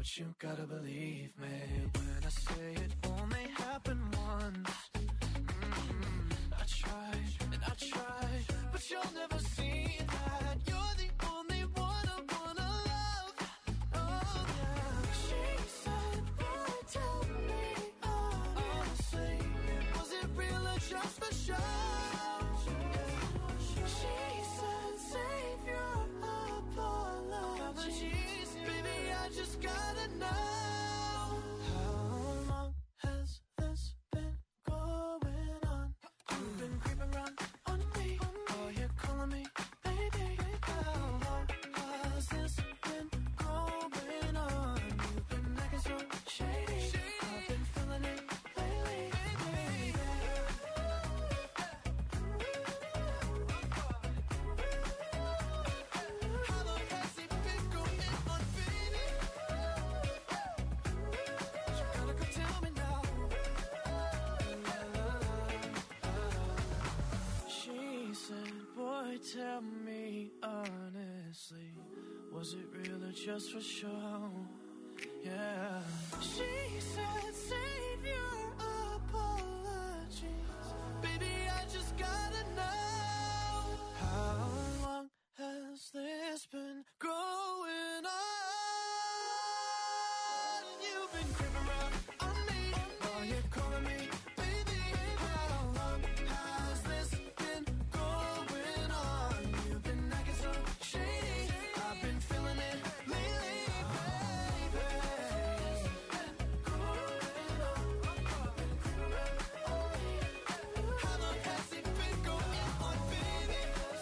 but you gotta believe me when I say it only happened once. I tried and I tried, but you'll never see that. You're the only one I wanna love. Oh yeah. She said, boy, tell me honestly, was it real or just for show? She said, save your apologies, baby, I just gotta know. How long has this been going on? You've been creeping around on me, oh, you're calling me baby. How long has this been going on? You've been acting so shady, I've been feeling it lately, baby. How long has it been going on, baby? You gotta go tell me now. She said, boy, tell me honestly, was it real or just for show? Yeah. She said, save your apologies, baby, I just gotta know. How long has this been going on? You've been creeping around on me, oh, you're calling me baby. How long has this been going on? You've been acting so shady, I've been feeling it lately, baby. How long has it been going on, baby?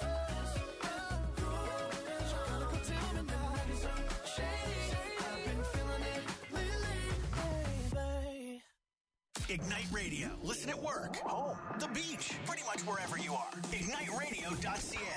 You gotta go tell me now. So shady, I've been feeling it lately, baby. Ignite Radio. Listen at work, home, the beach, pretty much wherever you are. IgniteRadio.ca.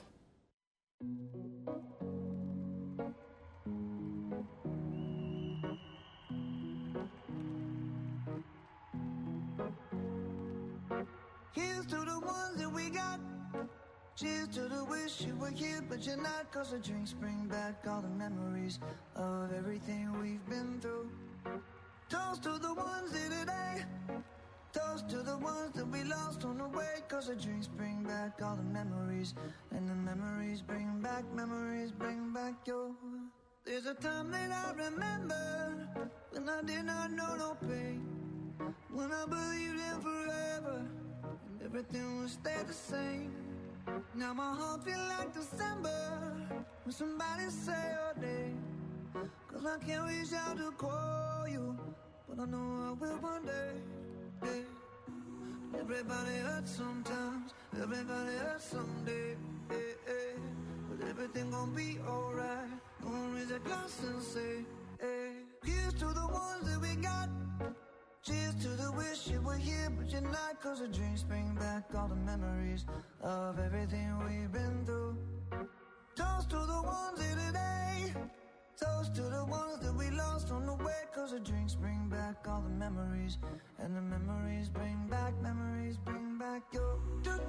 Here's to the ones that we got. Cheers to the wish you were here, but you're not. Cause the drinks bring back all the memories of everything we've been through. Toast to the ones here today. Toast to the ones that we lost on the way. Cause the drinks bring back all the memories. And the memories bring back your. There's a time that I remember when I did not know no pain. When I believed in forever and everything would stay the same. Now my heart feel like December when somebody say your name. Cause I can't reach out to call you, but I know I will one day. Hey. Everybody hurts sometimes, everybody hurts someday. Hey, hey. But everything gon' be alright. Gonna raise a glass and say, hey. Here's to the ones that we got. Cheers to the wish you were here, but you're not. Cause the drinks bring back all the memories of everything we've been through. Toast to the ones here today. Toast to the ones that we lost on the way. Cause the drinks bring back all the memories. And the memories bring back your.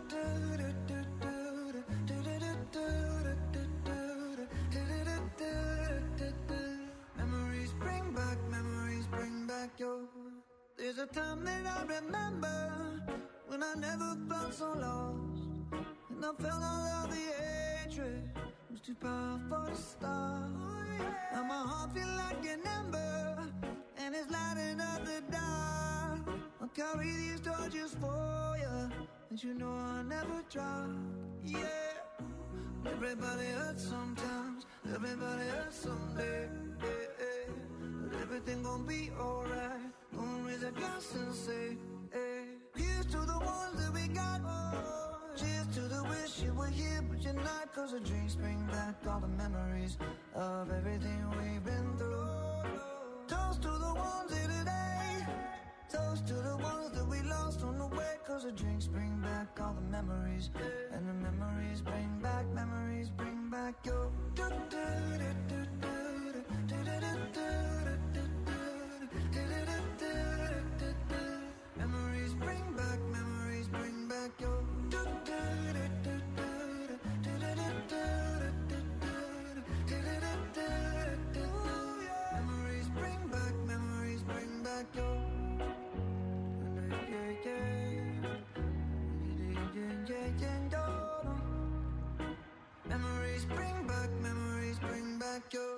Memories bring back your. There's a time that I remember when I never felt so lost. And I felt all of the hatred was too powerful to stop. Now my heart feel like an ember and it's lighting up the dark. I'll carry these torches for you, and you know I'll never drop. Yeah. Everybody hurts sometimes, everybody hurts someday. Yeah, yeah. But everything gon' be alright. Gonna raise a glass and say, hey. Here's to the ones that we got. Cheers to the wish you were here, but you're not. Cause the drinks bring back all the memories of everything we've been through. Toast to the ones here today. Toast to the ones that we lost on the way. Cause the drinks bring back all the memories. And the memories bring back your. Memories bring back your. Memories back memories, bring back your.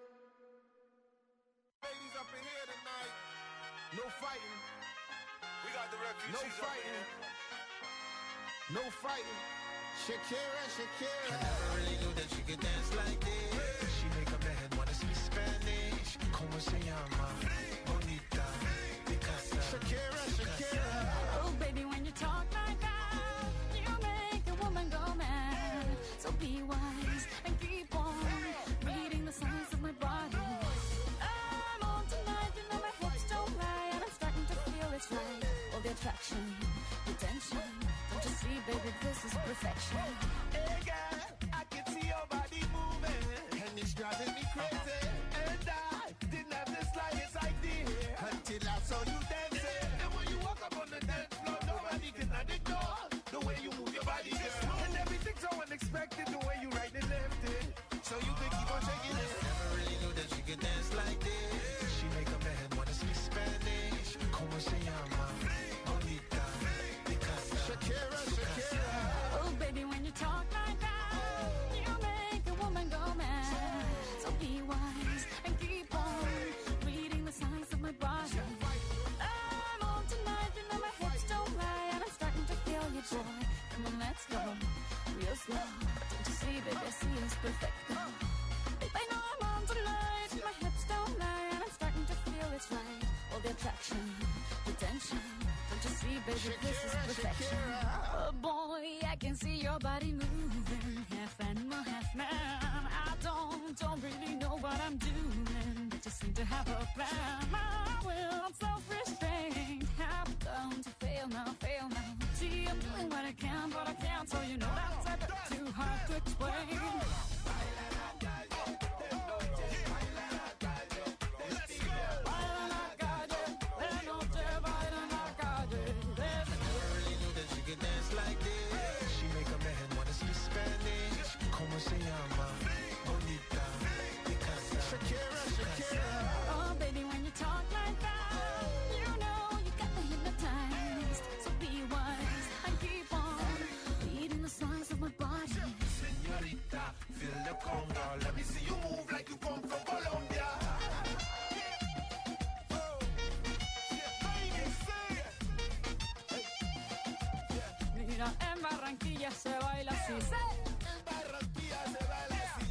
Ladies up in here tonight. No fighting. We got the refugees. No fighting. No fighting. Shakira, Shakira. I never really knew that you could dance like this. She make a man wanna speak Spanish. Como se llama? Bonita. Picasa. Shakira, Shakira. Oh, baby, when you talk like that, you make a woman go mad. So be wise and keep on reading the signs of my body. I'm on tonight, you know my hips don't lie, and I'm starting to feel it's right. All the attraction, the tension. Don't you see, baby, this is perfection. Hey girl, I can see your body moving, and it's driving me crazy. And I didn't have the slightest idea until I saw you dancing. And when you walk up on the dance floor, nobody can ignore the way you move your body, girl. And everything's so unexpected, the way you right and left it. So you can keep on shaking it. Never really knew that you could dance like this. She make a man wanna speak Spanish. Como se llama? Bonita. Picasa. Shakira, Shakira. Oh, baby, when you talk like that, you make a woman go mad. So be wise and keep on reading the signs of my body. I'm on tonight, you know my hips don't lie, and I'm starting to feel you, boy. Come on, let's go, real slow. Don't you see, baby, I see it's perfect. Babe, I know I'm on tonight, my hips don't lie, and I'm starting to feel it's right. All the attraction, the tension. Don't you see, baby, this is perfection. Oh boy, I can see your body moving, half animal, half man. I don't really know what I'm doing, but you seem to have a plan. My will, I'm self-restrained, have come to fail now. See, I'm doing what I can, but I can't, so you know that's a bit too hard to explain. Dance like this. She make a man wanna speak Spanish. Como se llama? Bonita. Picasa. Shakira, Shakira. Oh, baby, when you talk like that, you know you got me hypnotized. So be wise and keep on reading the signs of my body. Señorita, feel the conga. Let me see you move like you come from Colombia. Mira, en Barranquilla se baila así. En Barranquilla se baila así.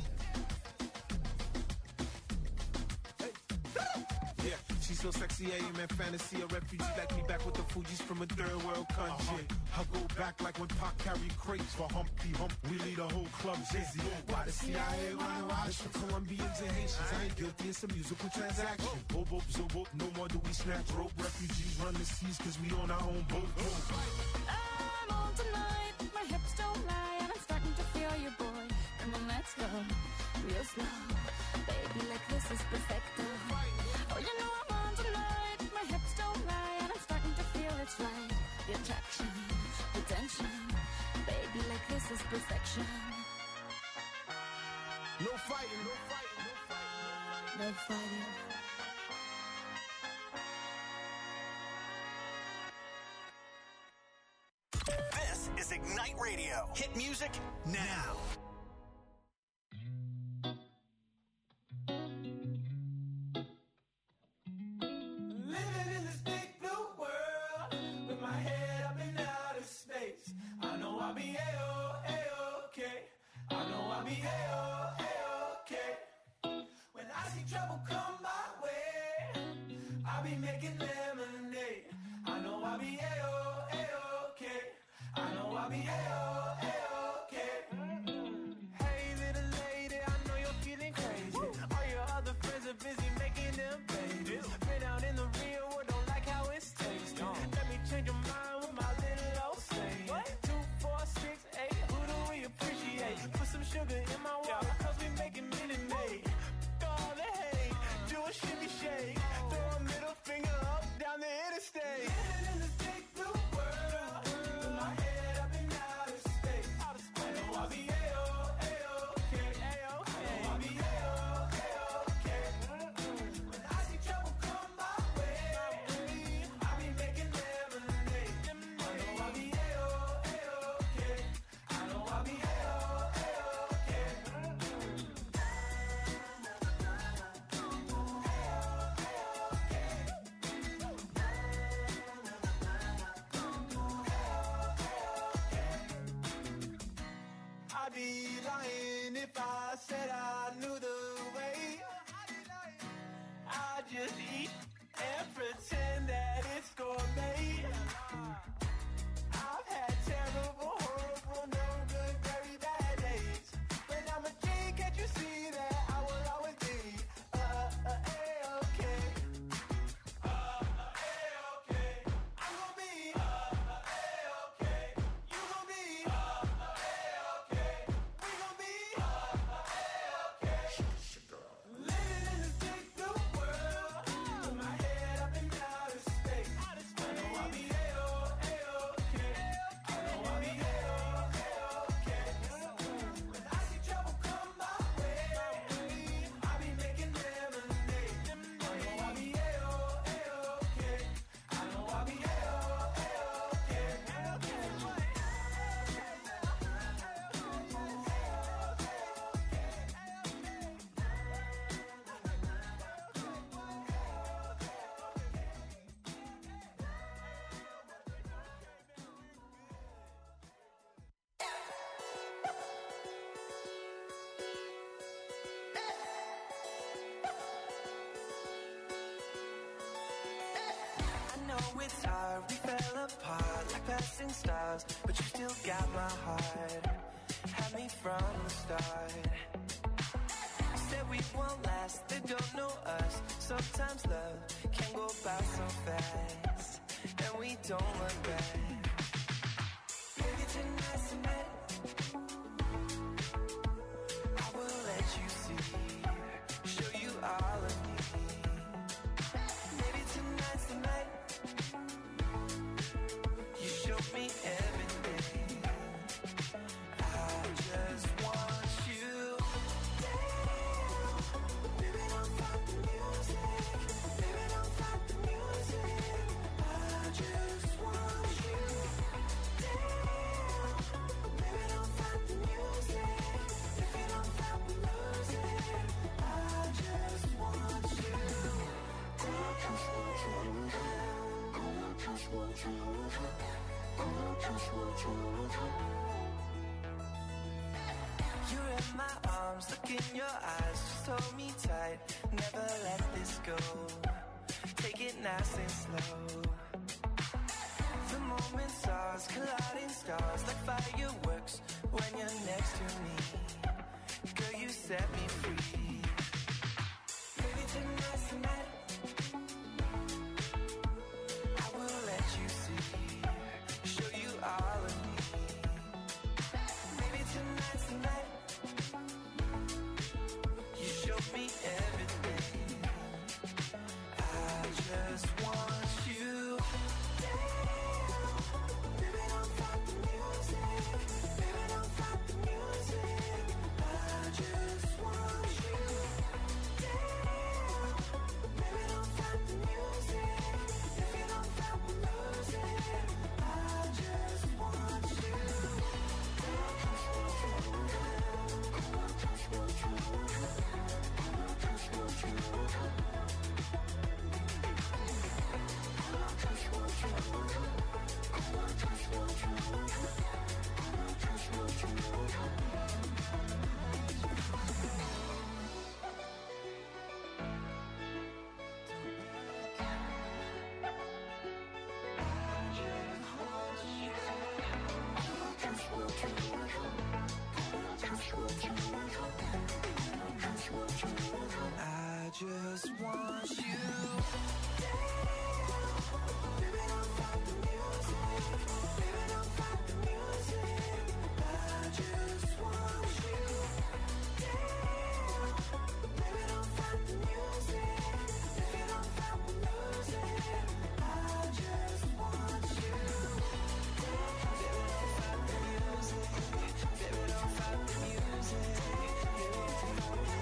Yeah, she's so sexy, I am in fantasy. A refugee like me back with the Fugees from a third world country. I go back like when Pac carried crates for Humpty Hump. We lead a whole club dizzy. Why the CIA wanna watch for Colombians and Haitians? I ain't guilty, it's a musical transaction. Bobo, zobo, no more do we snatch rope. Refugees run the seas cause we on our own boat. I'm on tonight, my hips don't lie, and I'm starting to feel you, boy. Come on, let's go, real slow. Baby, like this is perfecto. Oh, you know I'm on tonight, my hips don't lie, and I'm starting to feel it's right. The attraction, the tension. Baby, like this is perfection. No fighting, no fighting, no fighting. No fighting. This is Ignite Radio. Hit music now. Living in this big blue world with my head up in outer space. I know I'll be A-okay. I know I'll be A-okay. When I see trouble come my way, I'll be making lemonade. I know I'll be A-okay. I know I'll be A-okay. said I knew the way. I just eat and pretend that it's gourmet. I've had terrible, horrible, no good, very bad days. But I'm a king, can't you see that I will always be A-okay. A-okay. I'm gonna be A-okay. You gonna be A-okay. We gonna be A-okay. Living in this big blue world, with my head up in outer space. I know I'll be A-okay. I know I'll be A-okay. When I see trouble come my way, I'll be making lemonade. I know I'll be A-okay. I know I'll be I know it's hard, we fell apart like passing stars, but you still got my heart. Had me from the start. Said we won't last, they don't know us. Sometimes love can go by so fast, and we don't look back. Maybe tonight's the night I will let you see, show you all of me. Maybe tonight's the night you show me everything. I just want you down. Baby, don't fight the music. Baby, don't fight the music. I just want you down. Baby, don't fight the music. If you don't fight the music, I just want you You're in my arms, look in your eyes, just hold me tight, never let this go. Take it nice and slow. The moment's ours, colliding stars like fireworks when you're next to me. Girl, you set me free. Maybe tonight's the night I will let you see, show you all of me. Maybe tonight's the night you show me everything. I just want you down. Baby, don't fight the music. Baby, don't fight the music. I just want you down. Baby, don't fight the music. If you don't fight the music, I just want you I just want you down. Baby, don't fight the music. Baby, don't fight the music. I just want you down. Baby, don't fight the music. If you don't fight the music, I just want you down. Baby, don't fight the music. Baby, don't fight the music. Baby, don't fight the music.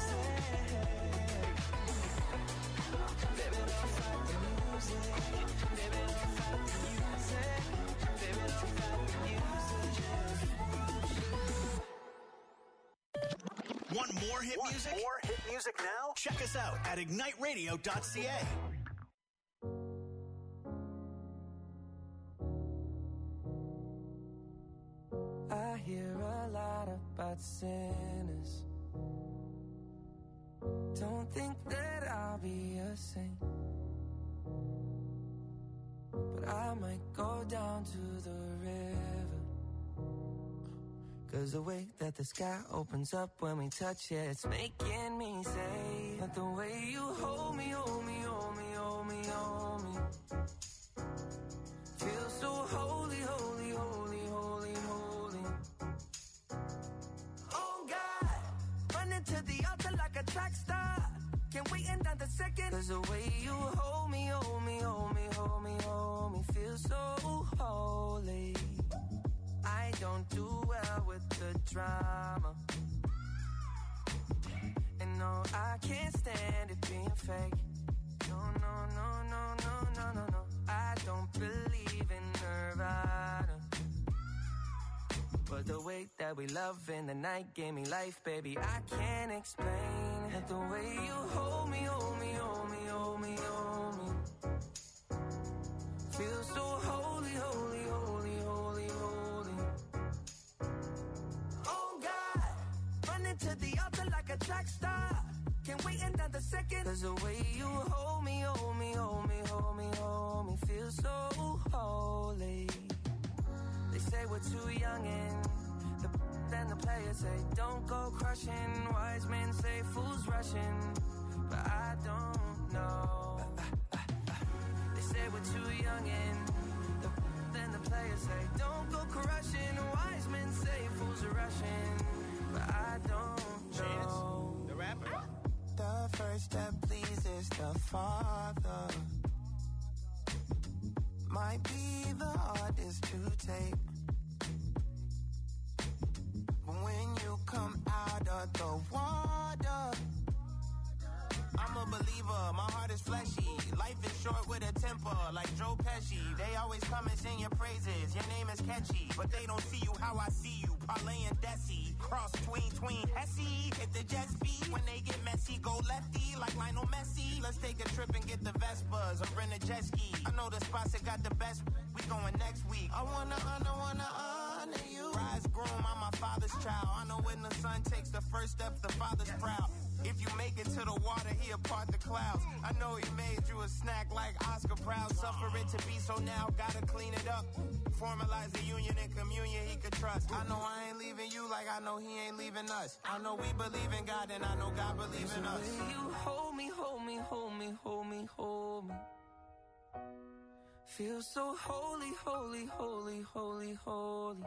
Want more hit music? More hit music now? Check us out at igniteradio.ca. I hear a lot about sinners I might go down to the river. 'Cause the way that the sky opens up when we touch it, it's making me say that the way you hold me, hold me, hold me, hold me, hold me, feels so holy, holy, holy, holy, holy. Oh God, running to the altar like a track star. Can't wait another second. 'Cause the way you hold me, hold me, hold me, hold me, hold me, feels so holy. I don't do well with the drama, and no, I can't stand it being fake. No, no, no, no, no, no, no, no. I don't believe in Nirvana, but the way that we love in the night gave me life, baby. I can't explain that the way you hold me, hold me, hold me, hold me, hold me, feels so holy, holy, holy, holy, holy. Oh God, running to the altar like a track star. Can't wait another second. 'Cause the way you hold me, hold me, hold me, hold me, hold me, feels so holy. They say we're too young and then the players say don't go crushing. Wise men say fools rushing, but I don't know. They say we're too young and then the players say don't go crushing. Wise men say fools are rushing, but I don't know. The rapper. The first step pleases the Father might be the hardest to take, but when you come out of the water, I'm a believer, my heart is fleshy. Life is short with a temper, like Joe Pesci. They always come and sing your praises, your name is catchy, but they don't see you how I see you. Parlay and Desi, cross tween, Hesse. Hit the jet speed, when they get messy, go lefty, like Lionel Messi. Let's take a trip and get the Vespas, or rent a jet ski. I know the spots that got the best, we going next week. I wanna honor you. Rise groom, I'm my father's child. I know when the son takes the first step, the father's proud. If you make it to the water, he'll part the clouds. I know he made you a snack like Oscar Proud. Suffer it to be so now, gotta clean it up. Formalize the union and communion he could trust. I know I ain't leaving you like I know he ain't leaving us. I know we believe in God and I know God believes in us. You hold me, hold me, hold me, hold me, hold me, feel so holy, holy, holy, holy, holy.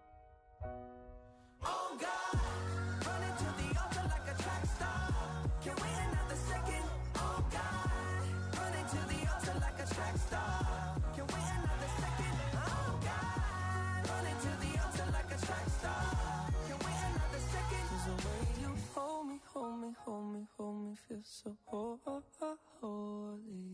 Oh God, running to the altar like a track star. Can't wait another second. Oh God, running to the altar like a track star. Can't wait another second. Oh God, running to the altar like a track star. Can't wait another second. 'Cause the way you hold me, hold me, hold me, hold me, feel so holy.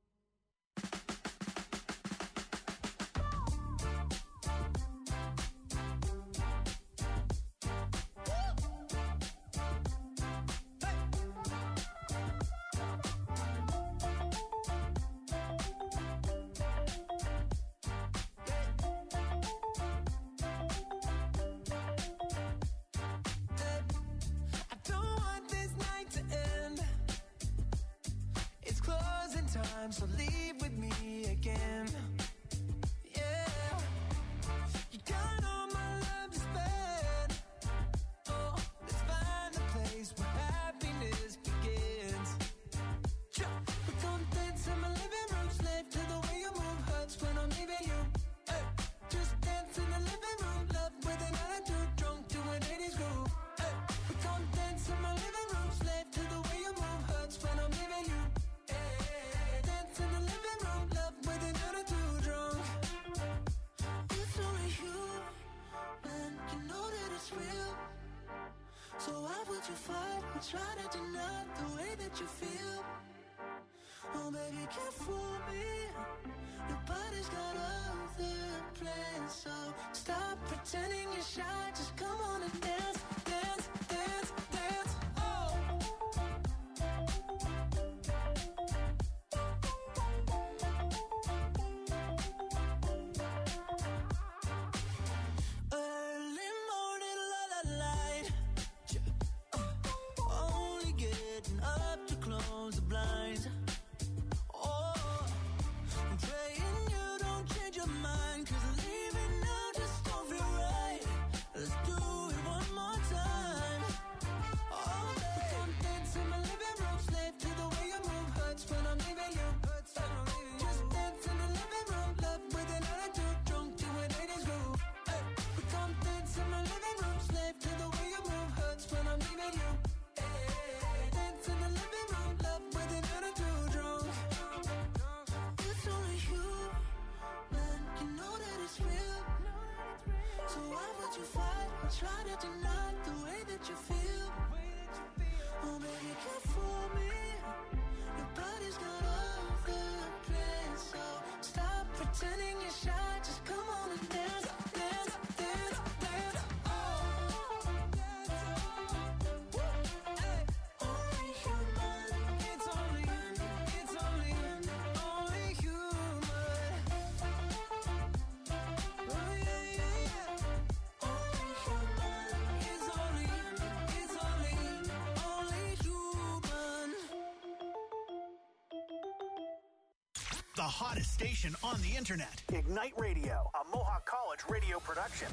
So leave with me again. Yeah, you got all my love to spend. Oh, let's find a place where happiness begins. We don't dance in my living room, slave to the way you move. Hurts when I'm leaving you. Hey, just dance in the living room, love with an attitude, drunk to an 80s groove. Hey, we don't dance in my living room, slave to the way you move. Hurts when I'm leaving you. So why would you fight or try to deny the way that you feel? Oh baby, you can't fool me. Your body's got other plans. So stop pretending you're shy. Just come on and dance, dance, dance, dance. Oh. Early morning, la la light. Only getting up to close the blinds. Oh, I'm praying you don't change try to deny the way that you feel. Oh baby, can't fool me. Your body's got all the plans, so stop pretending you're shy. Just come on and dance, dance, dance, dance. Oh, hey. Only human. It's only human. Only human. Oh yeah, yeah, yeah. Only human. It's only human. The hottest station on the internet. Ignite Radio, a Mohawk College radio production.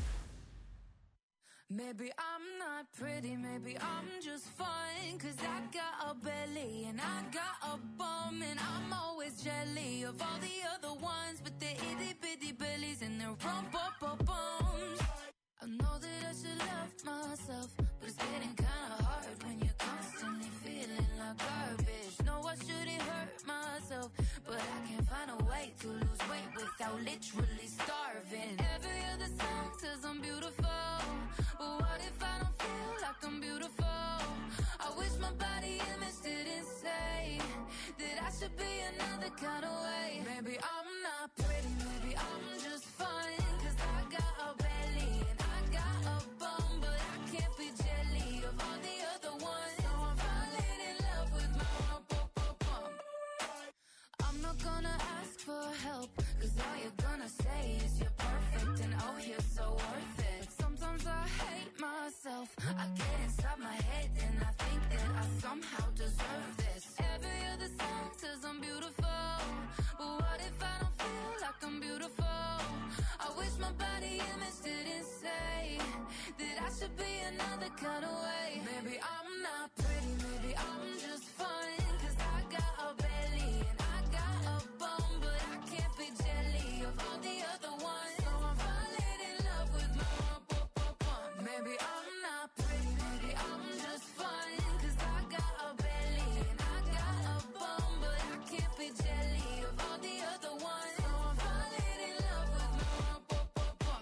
Maybe I'm not pretty, maybe I'm just fine. Cause I got a belly and I got a bum. And I'm always jelly of all the other ones. But they're itty bitty bellies and they're rump-up-up-bums. I know that I should love myself, but it's getting kinda hard when you're constantly feeling like garbage. No, I shouldn't hurt myself, but I can't find a way to lose weight without literally starving. Every other song says I'm beautiful, but what if I don't feel like I'm beautiful? I wish my body image didn't say that I should be another kind of way. Maybe I'm not pretty, maybe I'm just fine. Cause I got a belly and I got a bum, but I can't be jelly of all the other ones. So I'm falling in love with my bum. I'm not gonna ask for help, cause all you're gonna say is you're perfect and oh you're so worth it. But sometimes I hate myself, I get inside my head and I think that I somehow deserve this. Every other song says I'm beautiful, but what if I don't feel like I'm beautiful? I wish my body image didn't say that I should be another kind of way. Maybe I'm not pretty, maybe I'm just fine. Cause I got a belly and I got a bum, but I can't be jelly of all the other ones. So I'm falling in love with my bum. Maybe I'm not pretty, maybe I'm just fine. Cause I got a belly and I got a bum, but I can't be jelly of all the other ones. So I'm falling in love with my bum.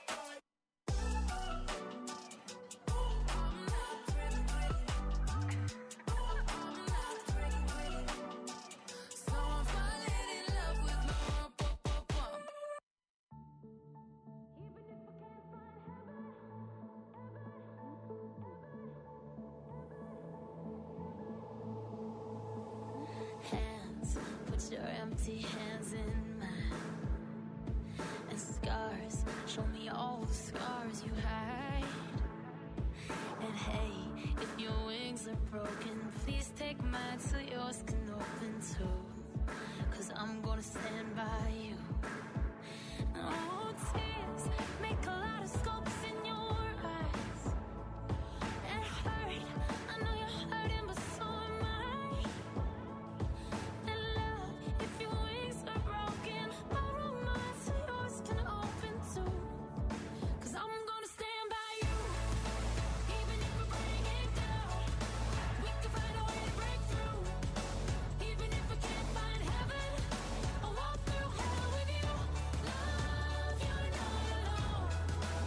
I'm not pretty, I'm not pretty, so I'm falling in love with my bum. Hands, put your empty hands in mine. And scars, show me all the scars you hide. And hey, if your wings are broken, please take mine so yours can open too. Cause I'm gonna stand by you. Oh, tears make a lot of scopes in your eyes. It hurt, I know you're hurting, but so am I. And love, if your wings are broken, borrow mine so yours can open too. Cause I'm gonna stand by you, even if we're breaking down. We can find a way to break through. Even if we can't find heaven, I'll walk through hell with you. Love, you know you're alone.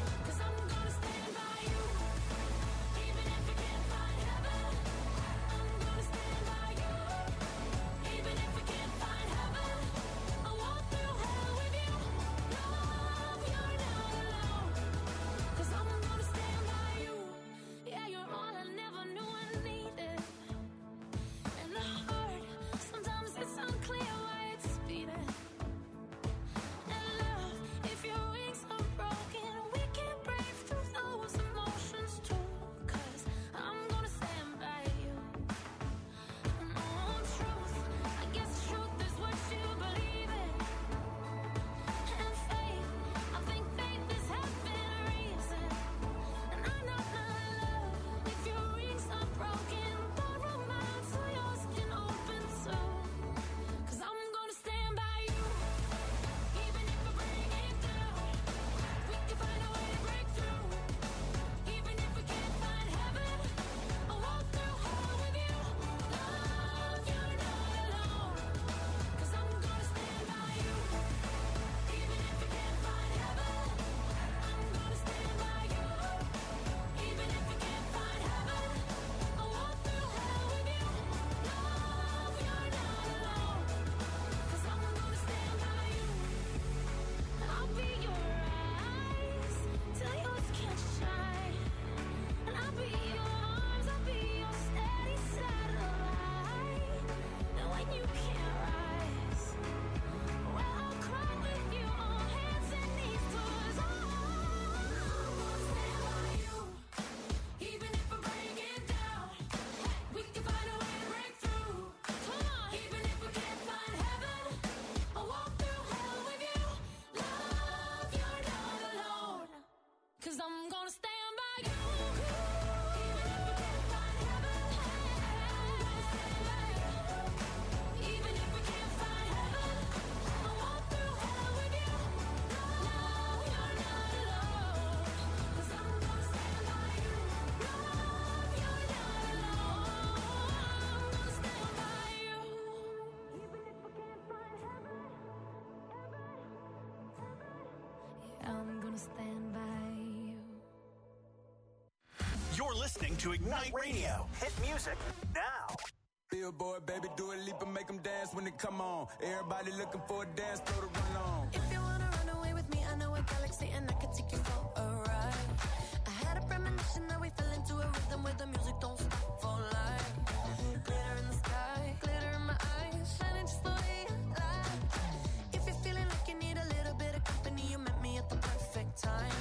listening to Ignite Radio. Hit music now. Billboard, baby, do a leap and make them dance when they come on. Everybody looking for a dance floor to run on. If you wanna run away with me, I know a galaxy and I can take you for a ride. I had a premonition that we fell into a rhythm where the music don't stop for life. Glitter in the sky, glitter in my eyes, shining just the way I like. If you're feeling like you need a little bit of company, you met me at the perfect time.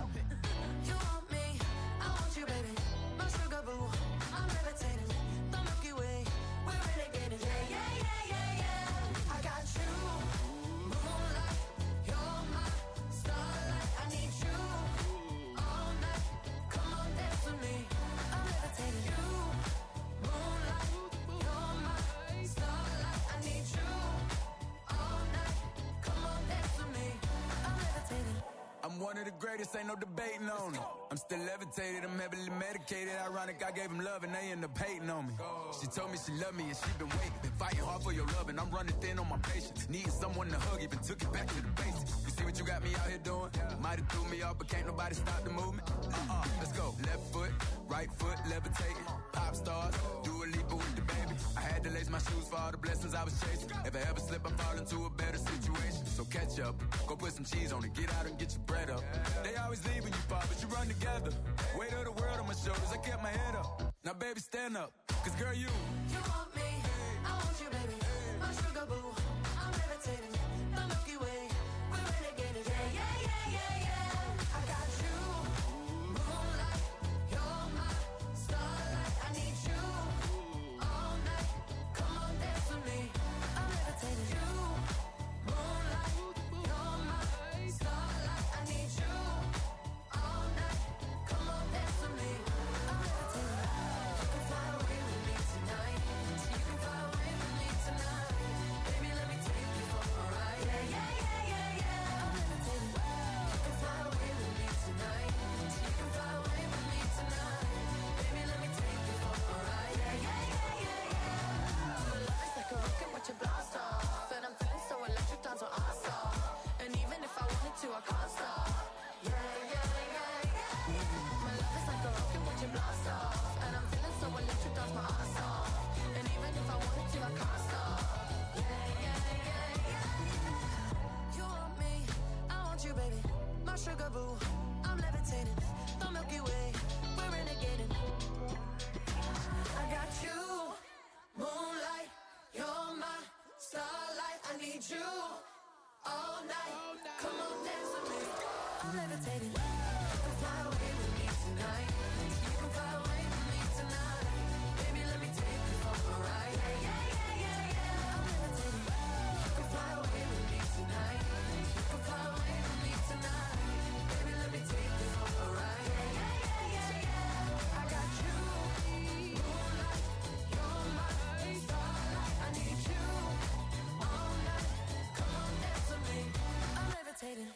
You want me, I want you, baby. My sugar boo, I'm levitating. The Milky Way, we're renegading. Yeah, yeah, yeah, yeah, yeah. I got you, moonlight. You're my starlight. I need you all night. Come on, dance with me. I'm levitating. You, moonlight. You're my starlight. I need you all night. Come on, dance with me. I'm levitating. I'm one of the greatest, ain't no debating on it. I'm still levitated, I'm heavily medicated. Ironic, I gave him love and they end up hating on me. She told me she loved me and she been waiting. Been fighting hard for your love and I'm running thin on my patience. Needing someone to hug, even took it back to the basics. You see what you got me out here doing? Might have threw me off, but can't nobody stop the movement. Let's go. Left foot, right foot, levitating. Pop stars, do a leap with the baby. I had to lace my shoes for all the blessings I was chasing. If I ever slip, I fall into a better situation. So catch up, go put some cheese on it, get out and get your bread up. They always leave when you fall, but you run together. Weight of the world on my shoulders, I kept my head up. Now baby, stand up, cause girl, you want me, I want you, baby. My sugar boo, I'm levitating. The Milky Way, we're renegading. Yeah, yeah, yeah, yeah, yeah. I got you, moonlight. You're my starlight. I need you all night. Come on, dance with me. I'm levitating. You, moonlight. You're my starlight. I need you all night. Come on, dance with me. I'm levitating. You can fly away with me tonight. You can fly away with me tonight. Baby, let me take you for a ride. Yeah, yeah, yeah, yeah, yeah. I'm levitating. You can fly away with me tonight. You can fly away with me tonight. Baby, let me take you for a ride. Yeah, yeah, yeah, yeah, yeah. My love is like a rocket, watch it blast off. And I'm feeling so electric, dance on our stop. And even if I wanted to, I can't stop. Yeah, yeah, yeah, yeah. My love is like a rocket, watch it blast off. And I'm feeling so electric, dance my ass off. And even if I wanted to, I can't stop. Yeah, yeah, yeah, yeah. You want me, I want you, baby. My sugar boo, I'm levitating. The Milky Way, we're renegading. I got you, moonlight. You're my starlight. I need you all night. Come on, dance with me. I'm levitating. You can fly away with me tonight. You can fly away with me tonight. Baby, let me take you for a ride. Yeah, yeah, yeah, yeah, yeah. I'm levitating. You can fly away with me tonight. You can fly away with me tonight. Baby, let me take you for a ride. Yeah, yeah, yeah, yeah, yeah. I got you, moonlight. You're my starlight. I need you all night. Come on, dance with me. I'm levitating.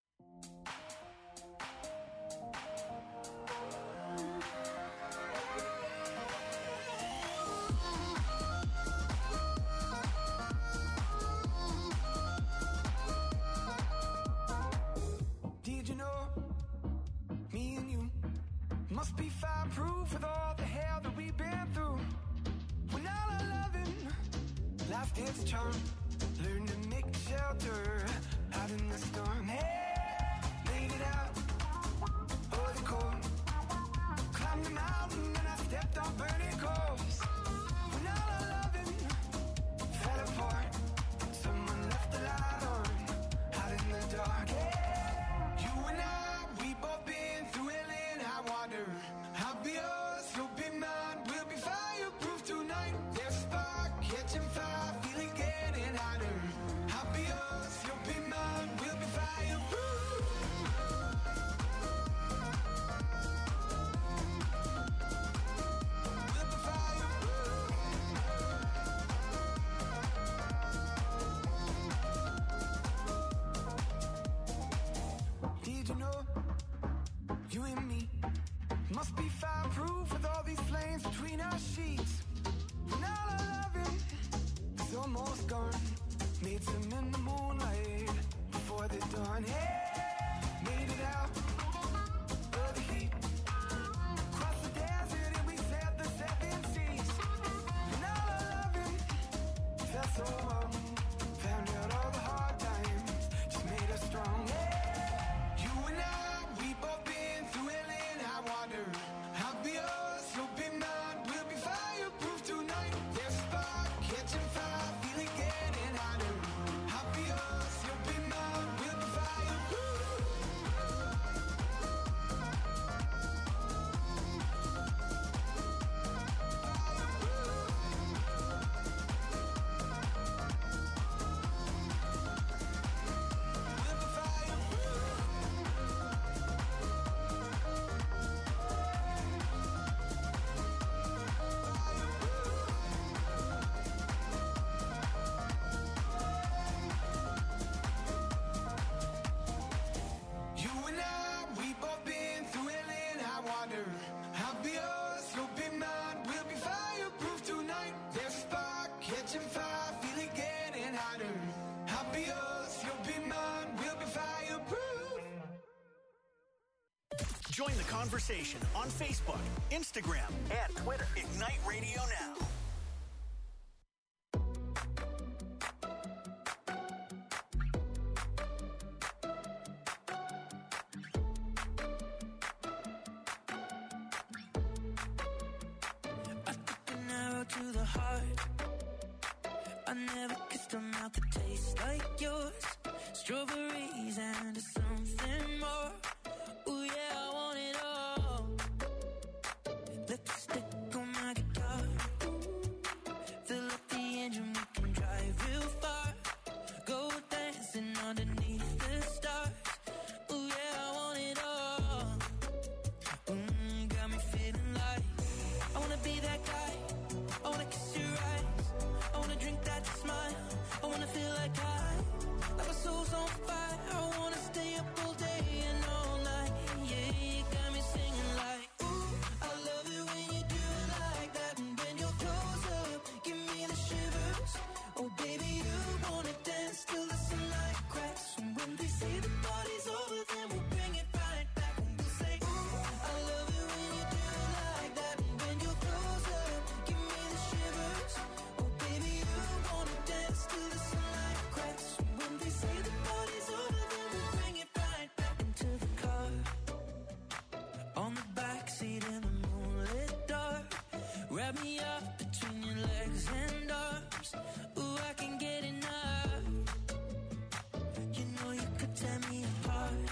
Did you know, me and you must be fireproof with all the hell that we've been through? When all our loving, life takes a charm. Learn to make shelter out in the storm. Hey, made it out, oh the cold. Climbed the mountain and I stepped on burning coals. When all our loving fell apart, someone left the light on out in the dark. Hey, you and I, we both been through hell and high water. I'll be yours, you'll be mine. We'll be fireproof tonight. There's a spark catching fire, feeling getting hotter. I'll be yours, you'll be mine. We'll be fireproof. Join the conversation on Facebook, Instagram, and Twitter. Ignite Radio Now. To the heart, I never kissed a mouth that tastes like yours. Strawberries and something more. Ooh yeah, I want it all. Lipstick on my guitar. Fill up the engine, we can drive real far. Go dancing underneath the stars. Ooh yeah, I want it all. Got me feeling like I wanna be that guy. I wanna kiss your eyes, I wanna drink that smile, I wanna feel like my soul's on fire, I wanna stay up all day and all night, yeah, you got me singing like, ooh, I love it when you do it like that, and when you're close up, give me the shivers, oh baby, you wanna dance till the sunlight cracks, and when they say the party's over, then we'll bring it right back, and we'll say, ooh, I love it when you do it like that, and when you're close up, give me the shivers, oh baby, you wanna dance till the sunlight cracks, and when they say the party's over, then we'll bring it right back into the car. On the backseat in the moonlit dark, wrap me up between your legs and arms. Ooh, I can get enough. You know you could tear me apart,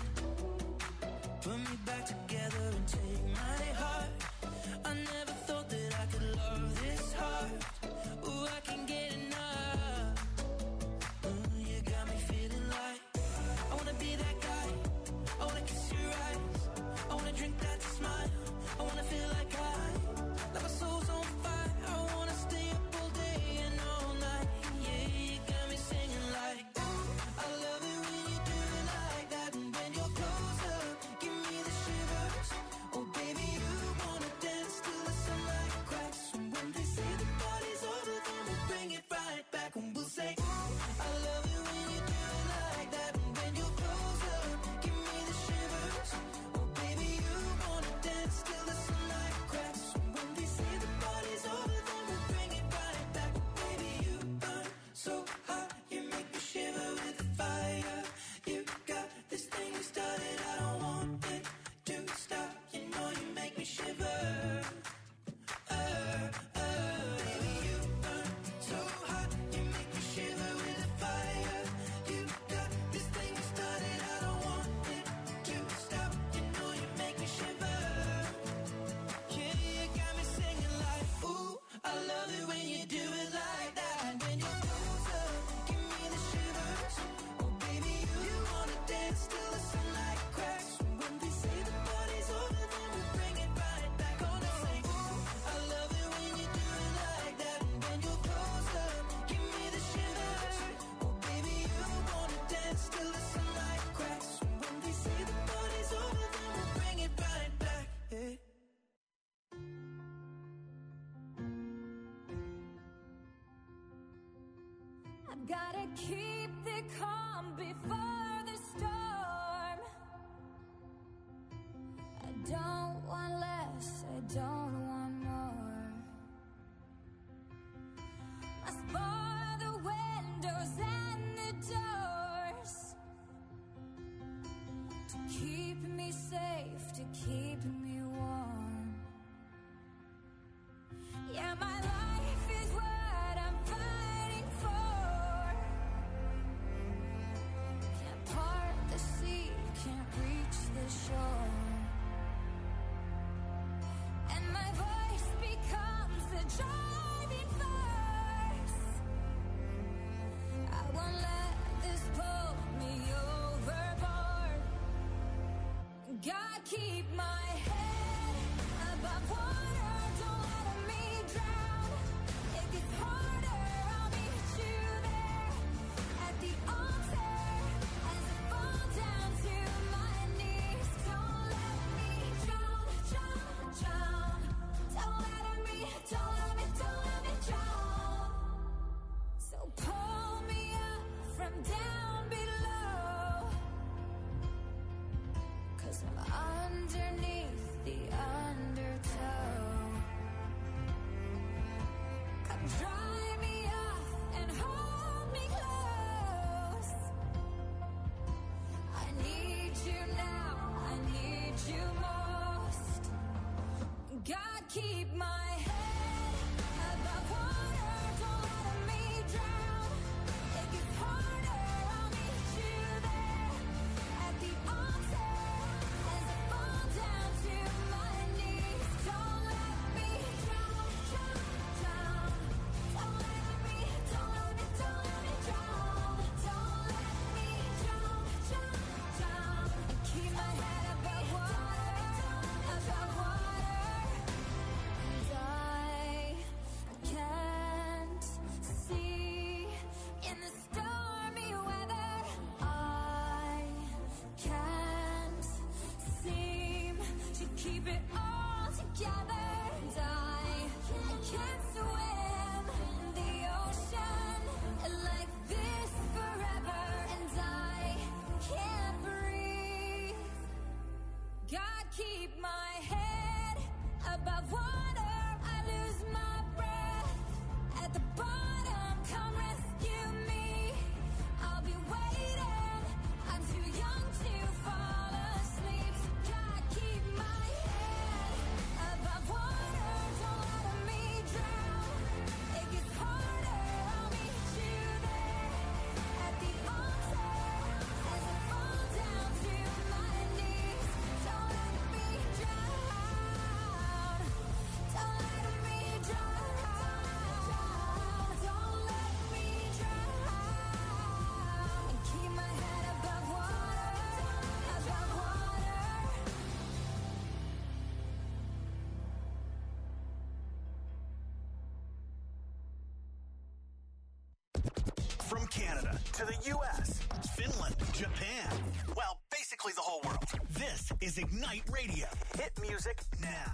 put me back together and take my heart. I never thought that I could love this hard. Ooh, I can get enough. Ooh, you got me feeling like I wanna be that guy. I wanna kiss your eyes, I wanna drink that smile, I wanna feel like my soul's on fire, I wanna stay up all day and all night, yeah, you got me singing like, ooh, I love it when you do it like that, and when you're close up, give me the shivers, oh baby, you wanna dance till the sunlight cracks, and when they say the party's over, then we'll bring it right back, and we'll say, ooh, I love it when you do it like that, and when you're close up, give me the shivers, oh baby, you wanna dance till the sunlight cracks, and when they say the party's over, then we'll bring it right back, baby, you burn so hot, you make me shiver with the fire, you got this thing you started, I don't want it to stop, you know you make me shiver. Baby, you burn so hot, you make me shiver with the fire. You got this thing you started, I don't want it to stop. You know you make me shiver. Yeah, you got me singing like, ooh, I love it when you do it like that. And when you're close up, give me the shivers. Oh baby, you wanna dance till the sunlight cracks. And when they say the party's over, then we'll bring it right back. Gonna say, ooh, I love it when you do it like that. And when you're close up, give me the shivers. Oh baby, you wanna dance till the sunlight cracks. And when they say the party's over, then we'll bring it right back. Yeah. I've gotta keep the calm before the storm. I don't want less, I don't want more. Must bar the windows and the doors to keep me safe, to keep me warm. Yeah, my life is what I'm fighting for. Can't part the sea, can't reach the shore. And my voice becomes the driving force. I won't let this pull me overboard. God, keep my head above water, don't let me drown. It gets harder, I'll meet you there at the altar as I fall down to my knees. Don't let me drown, drown, drown. Don't let me drown. So pull me up from down below, 'cause I'm underneath. Dry me off and hold me close. I need you now, I need you most. God, keep my head above water, don't let me drown. It gets harder, I'll meet you there at the altar as I fall down to my knees. Don't let me drown, drown, drown. Don't let me drown. Don't let me drown, drown, drown. And keep my head above water, above water. And I can't see in the stormy weather. I can't seem to keep it all together. And I can't swim in the ocean like this forever. And I can't breathe. God, keep my head above water. I lose my breath at the bottom. Come rescue me. I'll be waiting. I'm too young to fall asleep. So God, keep my head above water. Don't let me drown. It gets harder. I'll meet you there at the altar as I fall down to my knees. Don't let me drown. Don't let me drown. Don't let me drown. And keep my head above water, above water. From Canada to the U.S., Finland, Japan, well, basically the whole world. This is Ignite Radio. Hit music now.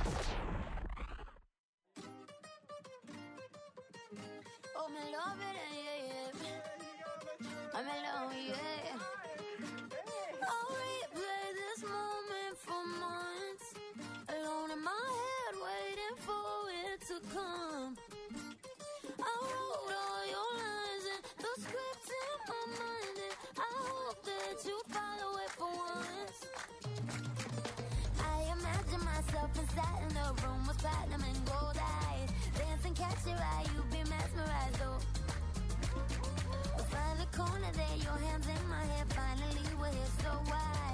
Oh, me love it, yeah, yeah. I'm in love, yeah. I'll replay this moment for months. Alone in my head, waiting for it to come. I wrote all your lines and the script in my mind, and I hope that you follow it for once. I imagine myself inside in the room with platinum and gold eyes. Dance and catch your eye, you be mesmerized, oh. We'll find the corner there, your hands in my hair. Finally we're here, so why?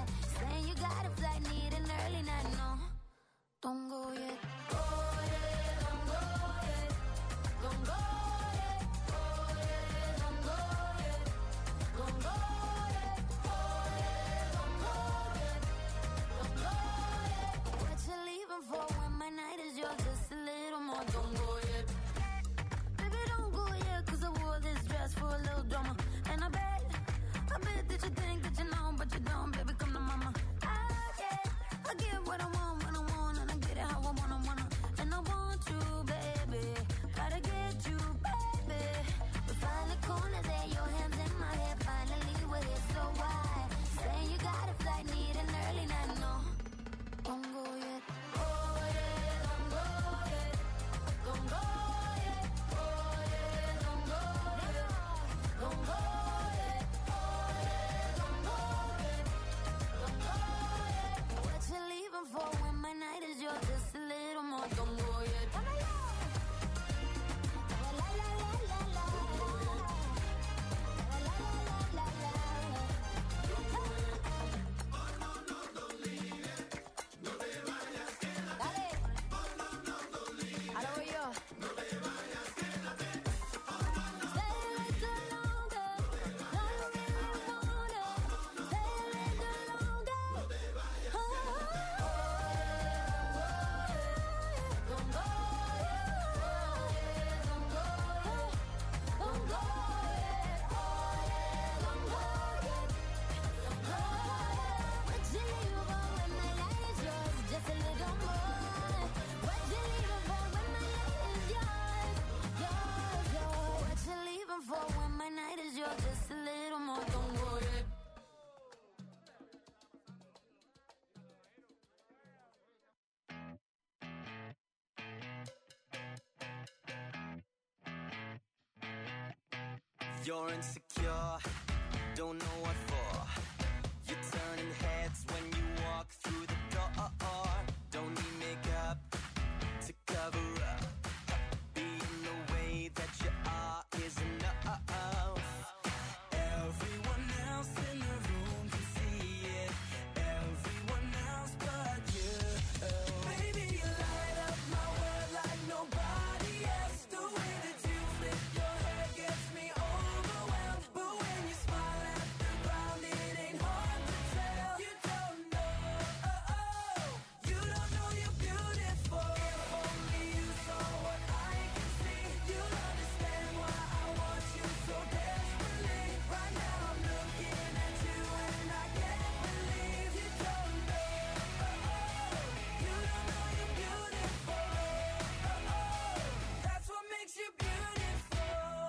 You're insecure, don't know what for. You're turning heads when you walk through the door. Don't need makeup to cover up. Being the way that you are is enough. Everyone else in the room can see it. Everyone else but you. Baby, you light up my world like nobody else. The way that you flip your hair gets me overwhelmed. But when you smile at the ground, it ain't hard to tell. You don't know, you don't know you're beautiful. If only you saw what I can see, you'll understand why I want you so desperately. Right now I'm looking at you and I can't believe you don't know, you don't know you're beautiful. That's what makes you beautiful.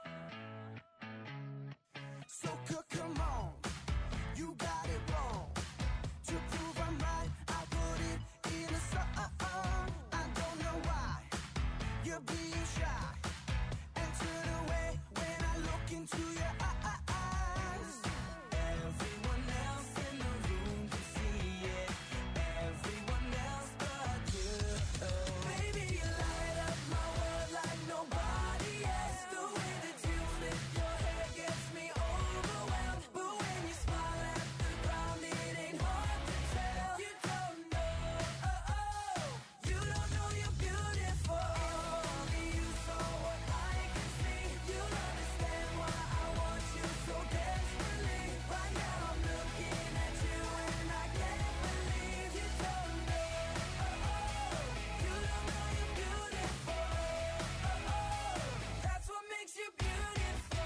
So come on, you got it wrong. To prove I'm right, I put it in a song. I don't know why you're being shy and turn away when I look into your eyes. Everyone else in the room can see it. Everyone else but you. Baby, you light up my world like nobody else. The way that you flip your hair gets me overwhelmed. But when you smile at the ground, it ain't hard to tell. You don't know, you don't know you're beautiful. If only you saw what I can see, you'll understand why I want you so desperately. Right now I'm looking at you and I can't believe you don't know, you don't know you're beautiful. That's what makes you beautiful.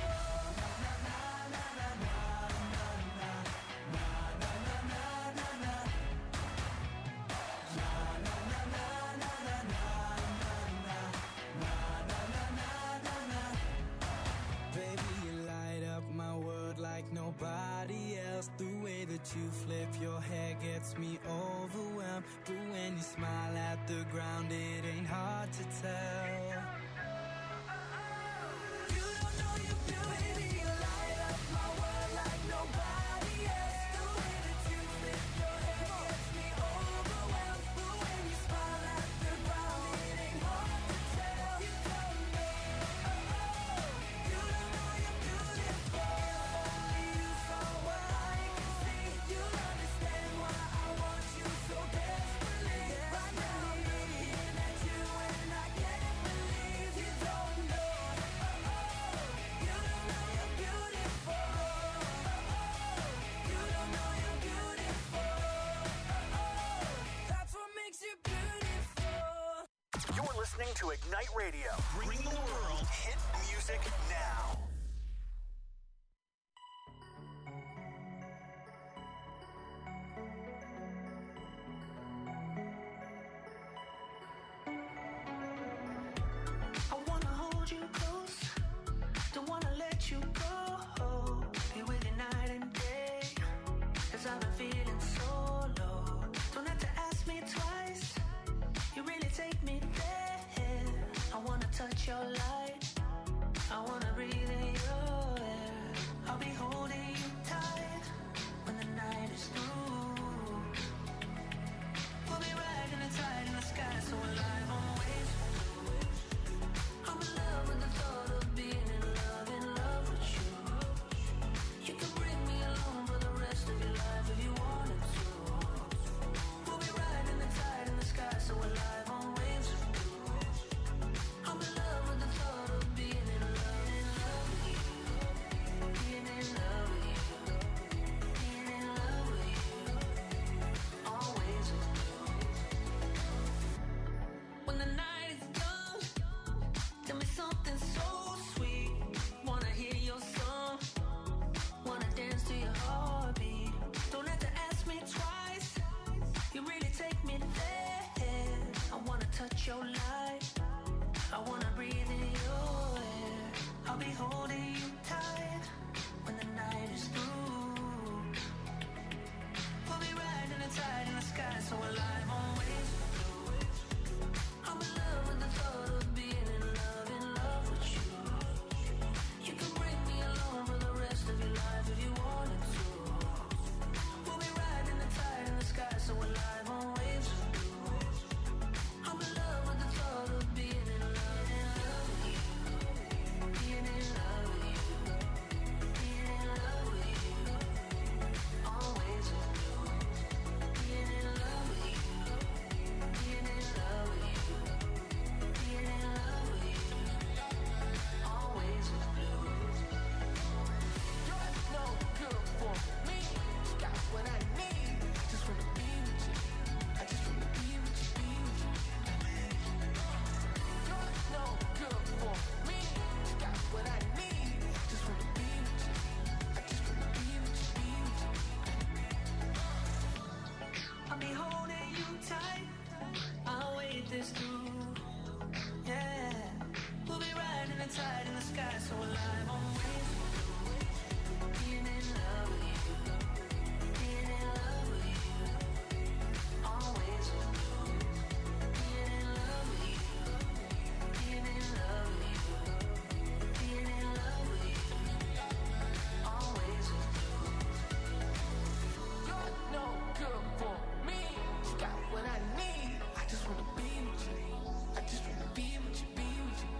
Baby, you light up my world like nobody else. The way that you flip your hair gets me overwhelmed. But when you smile at the ground, it ain't hard to tell. You don't know you're beautiful. Baby, you light up my world like nobody else. The way that you flip your hair gets me overwhelmed. But when you smile at the ground, it ain't hard to tell. You don't know, you don't know you're beautiful. If only you saw what I can see, you'll understand why I want you so desperately. Right now I'm looking at you and I can't believe you don't know, you don't know you're beautiful. You don't know you're beautiful. That's what makes you beautiful. You're listening to Ignite Radio. Bring the world hit music now. I wanna hold you close, don't wanna let you go. Be with you night and day, 'cause I've been feeling so low. Don't have to ask me twice, you really take me there. I wanna touch your light, I wanna breathe in your air. I'll be holding you tight when the night is through. We'll be riding the tide in the sky, so alive on waves. I'm in love with the thought of being in love with you. You can bring me along for the rest of your life if you wanted to. We'll be riding the tide in the sky, so alive on waves of blue. I'm in love with the thought of being in love with you. Being in love with you. Being in love with you. Always with you. When the night is done, tell me something so sweet. Wanna hear your song, wanna dance to your heartbeat. Don't have to ask me twice, you really take me there. I wanna touch your light, I wanna breathe in your air. I'll be holding you tight when the night is through. We'll be riding the tide in the sky, so alive on waves. I'm in love with the thought of being in love with you. You can bring me along tide in the sky, so alive. Always being in love with you, being in love with you. Always being in love with you, being in love with you, being in love with you. Always you're no good for me. You got what I need. I just wanna be with you. I just wanna be with you, be with you.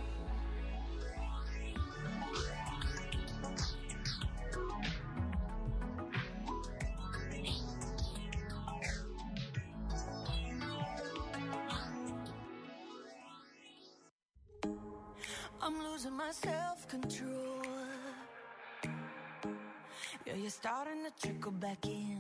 I'm losing my self-control. Yeah, you're starting to trickle back in.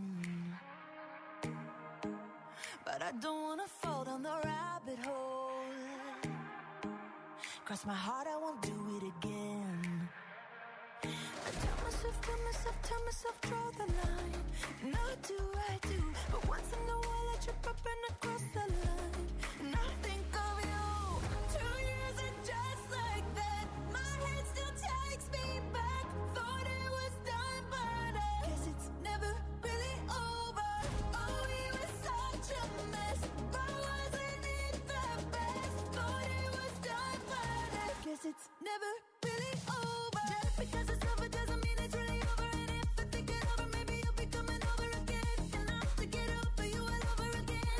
But I don't wanna fall down the rabbit hole. Cross my heart, I won't do it again. I tell myself, draw the line. Not do I do, but once in a while I trip up and I cross the line. And I think of you. 2 years and just like that, my head still takes me back. Thought it was done, but I guess it's never really over. Oh, we were such a mess, but wasn't it the best? Thought it was done, but I guess it's never really over. Just because it's over doesn't mean it's really over. And if I think it over, maybe you'll be coming over again. And I'll have to get over you all over again.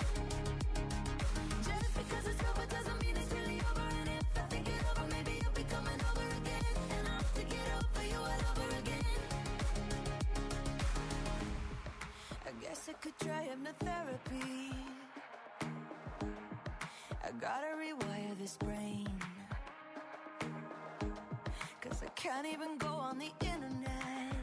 Just because it's over doesn't mean it's really over. And if I think it over, maybe you'll be coming over again. And I'll have to get over you all over again. I guess I could try hypnotherapy. I gotta rewire this brain. 'Cause I can't even go on the internet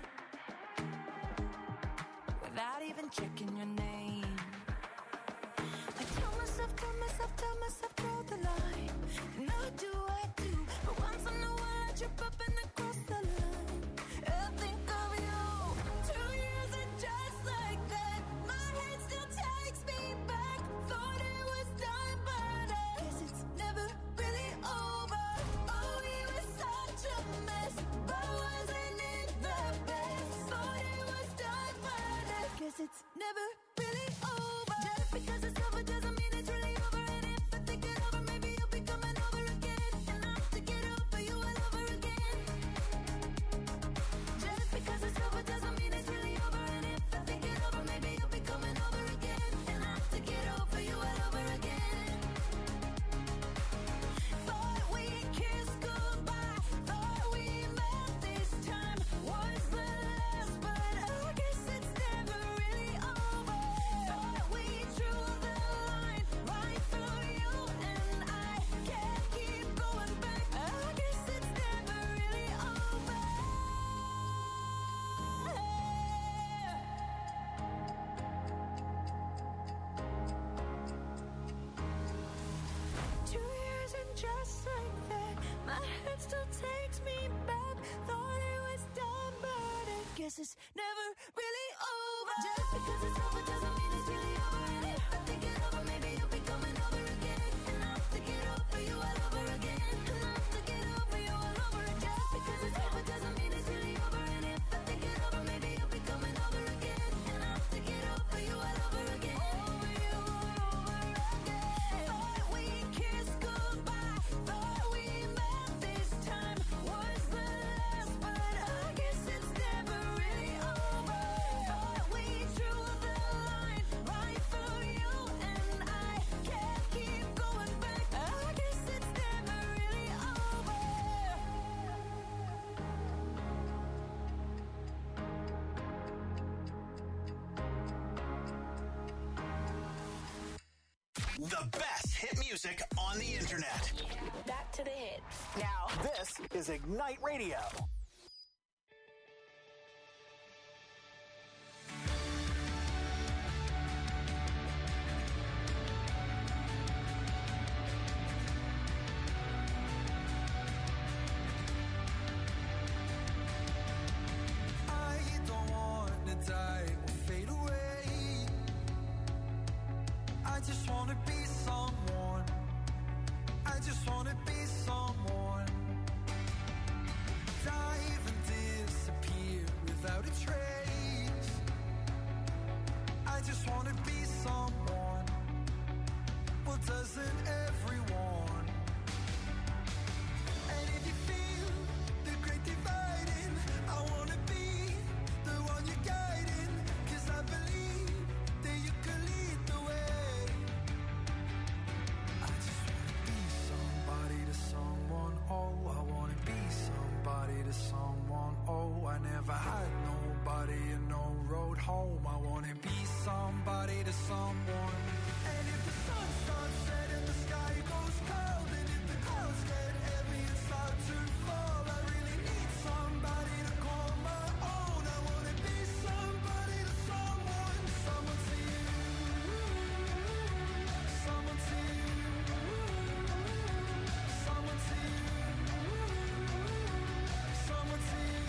without even checking your name. I tell myself, draw the line. Now do I do, but once in a while I trip up and I cross the line. I think of you. 2 years and just like that, my head still takes me back. Thought it was done, but I guess it's never really over. Oh, we were such a mess, but wasn't it the best? Thought it was done, but I guess it's never really over. Just because it's over doesn't mean it's really over. And if I think it over, maybe you'll be coming over again. And I'll have to get over you all over again. Just because it's over doesn't mean it's really over. And if I think it over, maybe you'll be coming over again. And I'll have to get over you all over again. Thought we kissed goodbye, thought we met this time was the last, but I guess it's never really over. Thought we drew the line right through you, and I can't keep going back. I guess it's never really over. 2 years and just like that, my head still takes me back. Thought it was done, but I guess it's never really over. Just because it's over doesn't mean it's really over. And if I think it over, maybe you'll be coming over again. And I'll have to get over you all over again. And I'll have to get over you all over again. Just because it's over doesn't mean it's really over. And if I think it over, maybe you'll be coming over again. And I'll have to get over you all over again. Over you all over again. Thought we kissed goodbye, thought we met this time was the last, but I guess it's never really over. Thought we drew the line right through you, and I can't keep going back. I guess it's never really over. The best hit music on the internet. Back to the hits. Now, this is Ignite Radio. I don't want to die or fade away. I just want to be someone. I just want to be someone. to someone. Oh, I never had nobody and no road home. I wanna be somebody to someone. And if the sun starts setting, the sky goes cold, and if the clouds get heavy and start to fall, I really need somebody to call my own. I wanna be somebody to someone. Someone to you, someone to you, someone to you, someone to you.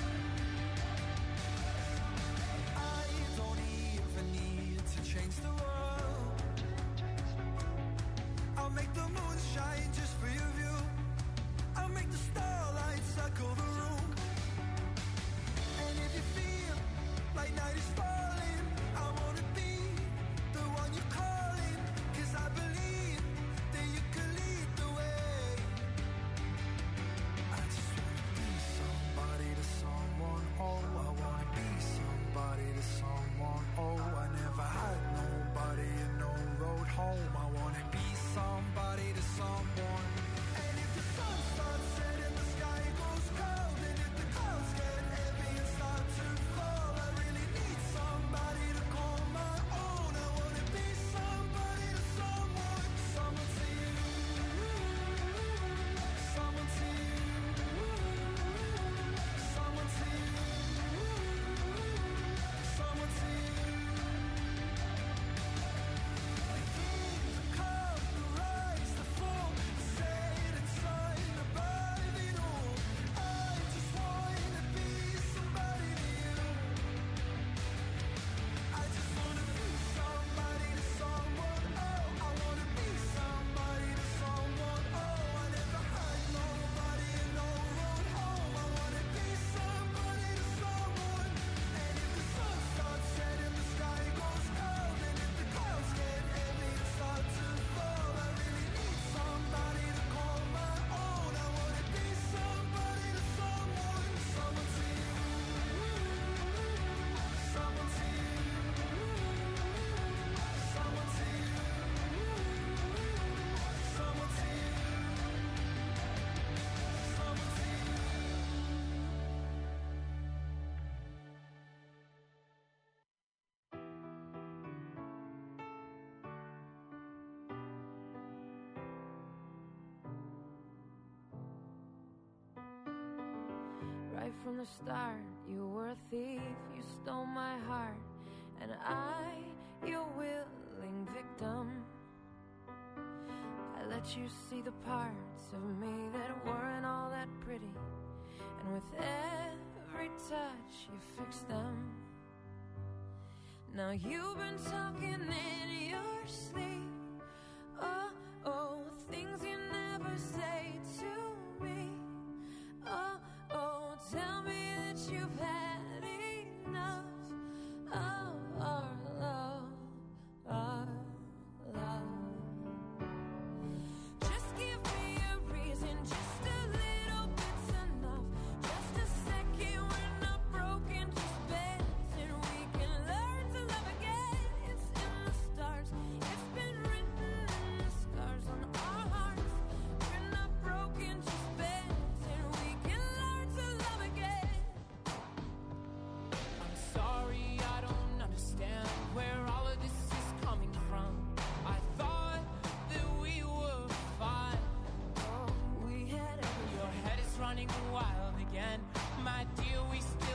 I don't even need to change the world. I'll make the moon shine just for your view. I'll make the starlight circle the room. And if you feel like night is falling, I wanna be the one you're calling, 'cause I believe that you can lead the way. I just wanna be somebody to someone. Oh, I wanna be somebody to someone. Oh, I never had nobody and no road home. I wanna be somebody to someone. And if the sun starts setting, the sky goes cold, and if the clouds get heavy and start to fall, I really need somebody to call my own. I wanna be somebody to someone. Someone to you, someone to you, someone to you, someone to you. The come, the rise, the fall, the setting sun above it all. I just wanna be somebody to you. I just wanna be somebody to someone. Oh, I wanna be somebody to someone. Oh, I never had nobody and no road home. I wanna be somebody to someone. And if the sun starts setting, the sky goes cold, and if the clouds get heavy and start to fall, I really need somebody to call my own. I wanna be somebody to someone. Someone to you, someone to you, someone to you, someone to you, someone to you. Right from the start, you were a thief, you stole my heart, and I, your willing victim. I let you see the parts of me that weren't all that pretty, and with every touch you fixed them. Now you've been talking in your sleep, oh, oh, things you never say to me. Oh, oh, tell me that you've had enough of our love, our love. Just give me a reason, just a little bit's enough. Just a second, we're not broken, just bends, and we can learn to love again. It's in the stars, it's been written in the scars on our hearts. We're not broken, just bends, and we can learn to love again. I'm sorry, I don't understand where all of this is coming from. I thought that we were fine. Oh, we had everything. Your head is running wild again. My dear, we still